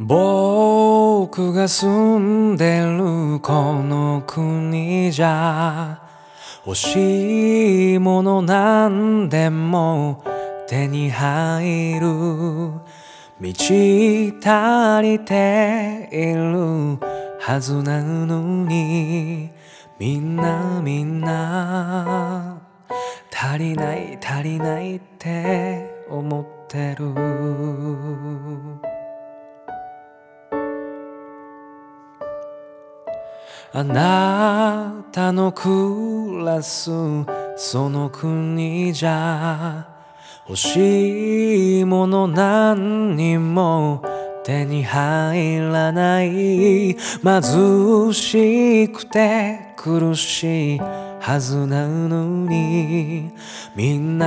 僕が住んでるこの国じゃ欲しいものなんでも手に入る、満ち足りているはずなのに、みんな足りない足りないって思ってる。あなたの暮らすその国じゃ欲しいもの何にも手に入らない、貧しくて苦しいはずなのに、みん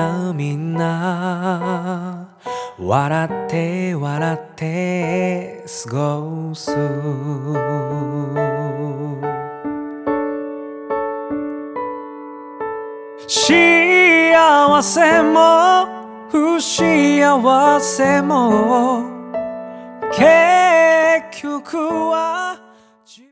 な笑って笑って過ごす。幸せも不幸せも結局は